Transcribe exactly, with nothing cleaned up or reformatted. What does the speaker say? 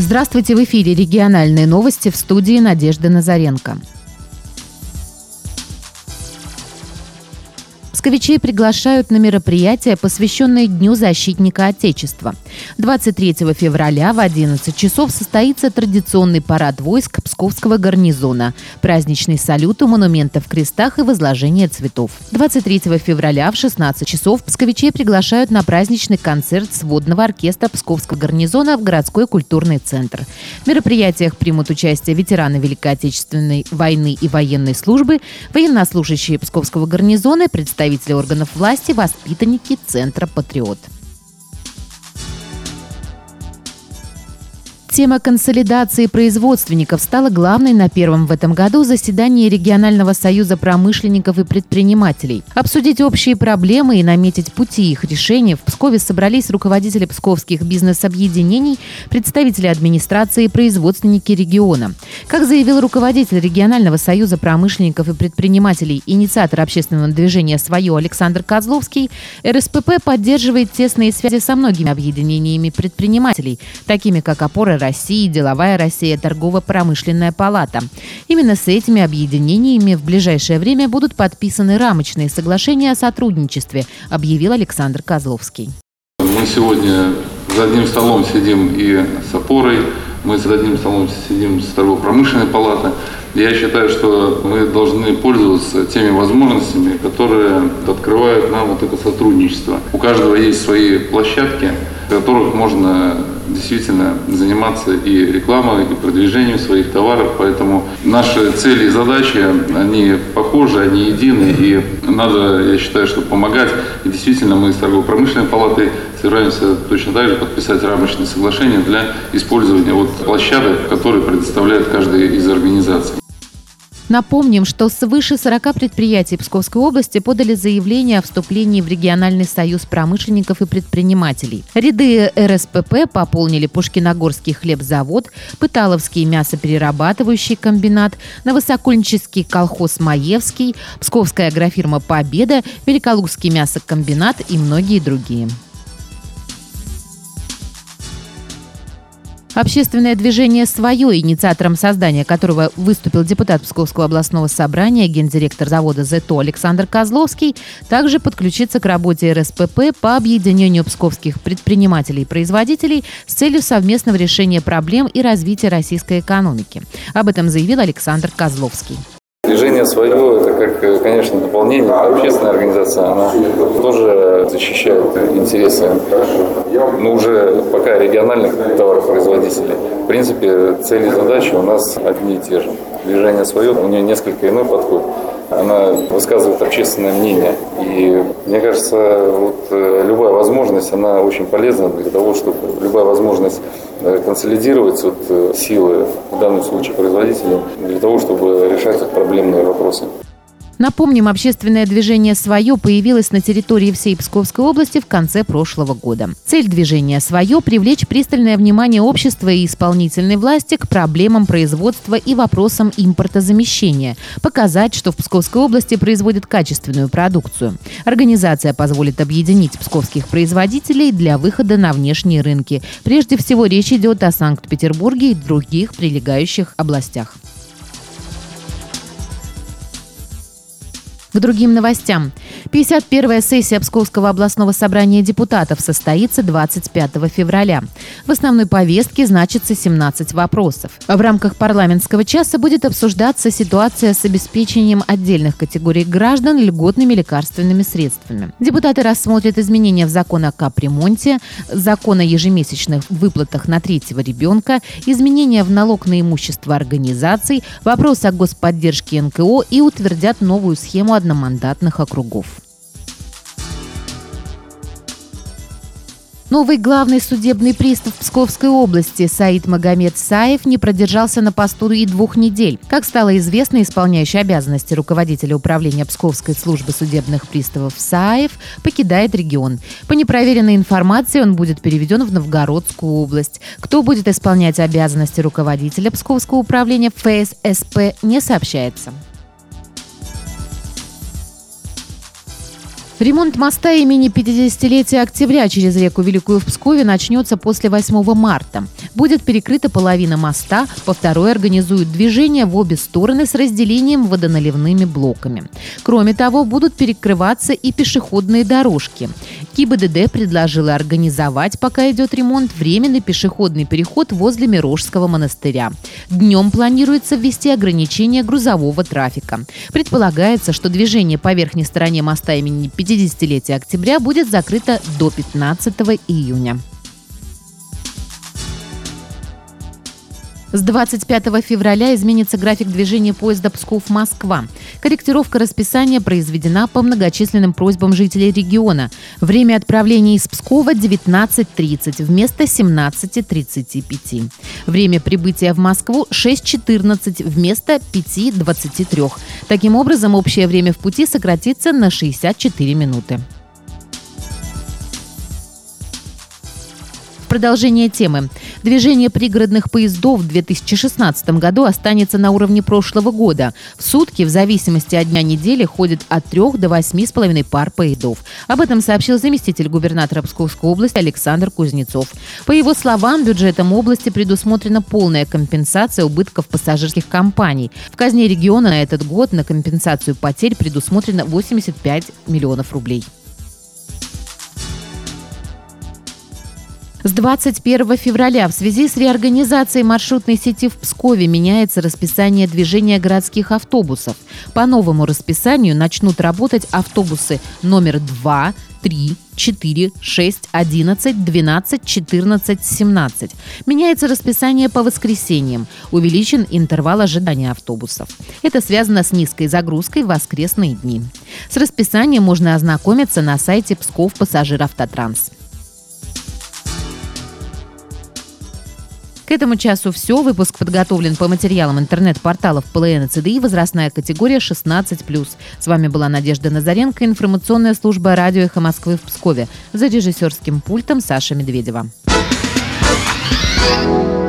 Здравствуйте, в эфире региональные новости, в студии Надежда Назаренко. Псковичей приглашают на мероприятие, посвященное Дню защитника Отечества. двадцать третьего февраля в одиннадцать часов состоится традиционный парад войск Псковского гарнизона, праздничный салют у монументов в крестах и возложение цветов. двадцать третьего февраля в шестнадцать часов псковичей приглашают на праздничный концерт сводного оркестра Псковского гарнизона в городской культурный центр. В мероприятиях примут участие ветераны Великой Отечественной войны и военной службы, военнослужащие Псковского гарнизона, представители органов власти, воспитанники Центра «Патриот». Тема консолидации производственников стала главной на первом в этом году заседании Регионального союза промышленников и предпринимателей. Обсудить общие проблемы и наметить пути их решения в Пскове собрались руководители псковских бизнес-объединений, представители администрации и производственники региона. Как заявил руководитель Регионального союза промышленников и предпринимателей, инициатор общественного движения «Свое» Александр Козловский, эр эс пэ пэ поддерживает тесные связи со многими объединениями предпринимателей, такими как «Опора России», «Деловая Россия», Торгово-промышленная палата. Именно с этими объединениями в ближайшее время будут подписаны рамочные соглашения о сотрудничестве, объявил Александр Козловский. Мы сегодня за одним столом сидим и с «Опорой», мы за одним столом сидим с Торгово-промышленной палатой. Я считаю, что мы должны пользоваться теми возможностями, которые открывают нам вот это сотрудничество. У каждого есть свои площадки, в которых можно действительно заниматься и рекламой, и продвижением своих товаров. Поэтому наши цели и задачи, они похожи, они едины. И надо, я считаю, что помогать. И действительно мы с Торгово-промышленной палатой собираемся точно так же подписать рамочные соглашения для использования вот площадок, которые предоставляет каждая из организаций. Напомним, что свыше сорока предприятий Псковской области подали заявление о вступлении в Региональный союз промышленников и предпринимателей. Ряды эр эс пэ пэ пополнили Пушкиногорский хлебзавод, Пыталовский мясоперерабатывающий комбинат, Новосокольнический колхоз «Маевский», Псковская агрофирма «Победа», Великолукский мясокомбинат и многие другие. Общественное движение «Свое», инициатором создания которого выступил депутат Псковского областного собрания, гендиректор завода «Зето» Александр Козловский, также подключится к работе эр эс пэ пэ по объединению псковских предпринимателей и производителей с целью совместного решения проблем и развития российской экономики. Об этом заявил Александр Козловский. Движение «Свое» — это, как, конечно, дополнение, общественная организация, она тоже защищает интересы, но уже пока региональных товаропроизводителей. В принципе, цели и задачи у нас одни и те же. Движение «Свое», у нее несколько иной подход. Она высказывает общественное мнение. И мне кажется, вот любая возможность, она очень полезна для того, чтобы любая возможность консолидировать вот силы, в данном случае производителей, для того, чтобы решать проблемные вопросы. Напомним, общественное движение «Свое» появилось на территории всей Псковской области в конце прошлого года. Цель движения «Свое» – привлечь пристальное внимание общества и исполнительной власти к проблемам производства и вопросам импортозамещения, показать, что в Псковской области производят качественную продукцию. Организация позволит объединить псковских производителей для выхода на внешние рынки. Прежде всего, речь идет о Санкт-Петербурге и других прилегающих областях. К другим новостям. пятьдесят первая сессия Псковского областного собрания депутатов состоится двадцать пятого февраля. В основной повестке значится семнадцать вопросов. В рамках парламентского часа будет обсуждаться ситуация с обеспечением отдельных категорий граждан льготными лекарственными средствами. Депутаты рассмотрят изменения в закон о капремонте, закон о ежемесячных выплатах на третьего ребенка, изменения в налог на имущество организаций, вопрос о господдержке эн ка о и утвердят новую схему одномандатных округов. Новый главный судебный пристав Псковской области Саид Магомед Саев не продержался на посту и двух недель. Как стало известно, исполняющий обязанности руководителя управления Псковской службы судебных приставов Саев покидает регион. По непроверенной информации он будет переведен в Новгородскую область. Кто будет исполнять обязанности руководителя Псковского управления эф эс эс пэ, не сообщается. Ремонт моста имени пятидесятилетия октября через реку Великую в Пскове начнется после восьмого марта. Будет перекрыта половина моста, по второй организуют движение в обе стороны с разделением водоналивными блоками. Кроме того, будут перекрываться и пешеходные дорожки. ГИБДД предложила организовать, пока идет ремонт, временный пешеходный переход возле Мирошского монастыря. Днем планируется ввести ограничение грузового трафика. Предполагается, что движение по верхней стороне моста имени пятидесятилетия октября будет закрыто до пятнадцатого июня. С двадцать пятого февраля изменится график движения поезда Псков-Москва. Корректировка расписания произведена по многочисленным просьбам жителей региона. Время отправления из Пскова – девятнадцать тридцать вместо семнадцать тридцать пять. Время прибытия в Москву – шесть четырнадцать вместо пять двадцать три. Таким образом, общее время в пути сократится на шестьдесят четыре минуты. Продолжение темы. Движение пригородных поездов в две тысячи шестнадцатом году останется на уровне прошлого года. В сутки, в зависимости от дня недели, ходит от трех до восьми с половиной пар поездов. Об этом сообщил заместитель губернатора Псковской области Александр Кузнецов. По его словам, бюджетом области предусмотрена полная компенсация убытков пассажирских компаний. В казне региона на этот год на компенсацию потерь предусмотрено восемьдесят пять миллионов рублей. С двадцать первого февраля в связи с реорганизацией маршрутной сети в Пскове меняется расписание движения городских автобусов. По новому расписанию начнут работать автобусы номер два, три, четыре, шесть, одиннадцать, двенадцать, четырнадцать, семнадцать. Меняется расписание по воскресеньям. Увеличен интервал ожидания автобусов. Это связано с низкой загрузкой в воскресные дни. С расписанием можно ознакомиться на сайте Псков Пассажиравтотранс. К этому часу все. Выпуск подготовлен по материалам интернет-порталов ПЛН и ЦДИ, возрастная категория шестнадцать плюс. С вами была Надежда Назаренко, информационная служба радио «Эхо Москвы» в Пскове. За режиссерским пультом Саша Медведева.